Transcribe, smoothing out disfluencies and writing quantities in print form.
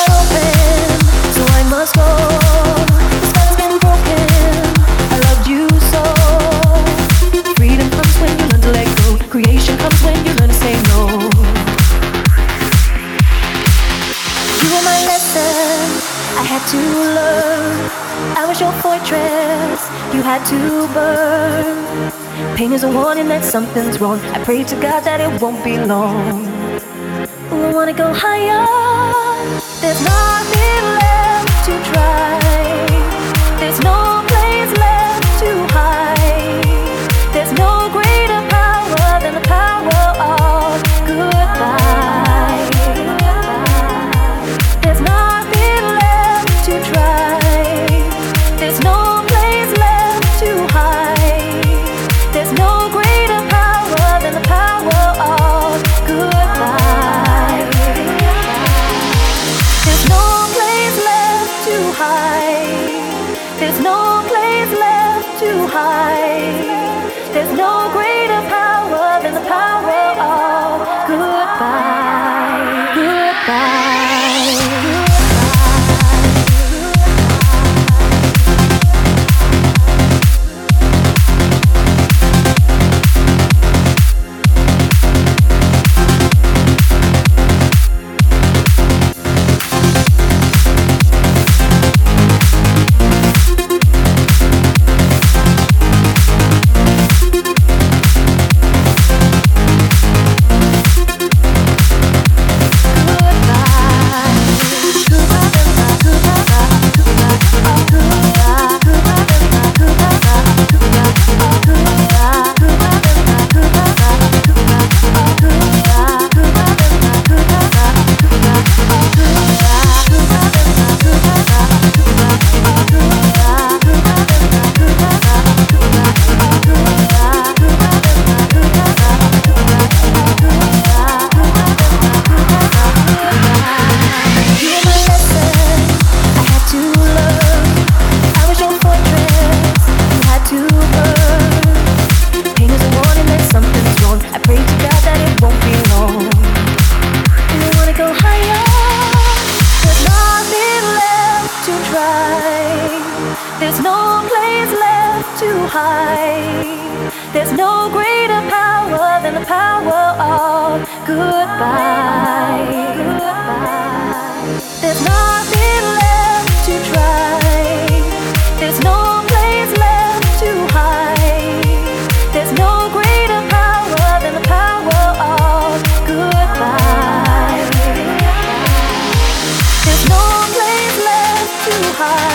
wide open, so I must go. The spell's been broken. I loved you so. Freedom comes when you learn to let go. Creation comes when you learn to say no. You were my lesson I had to learn. I was your fortress, you had to burn. Pain is a warning that something's wrong. I pray to God that it won't be long. Ooh, I wanna go higher. There's nothing left to try. There's no place left to hide. There's no greater power than the power of goodbye. There's nothing left to try. There's no place left to hide. There's no greater power than the power of goodbye. There's no place left to hide. There's no place left to hide. There's no greater power than the power of goodbye. Goodbye. There's no place left to hide. There's no greater power than the power of goodbye. There's nothing left to try. There's no place left to hide. There's no greater power than the power of goodbye. There's no place left to hide.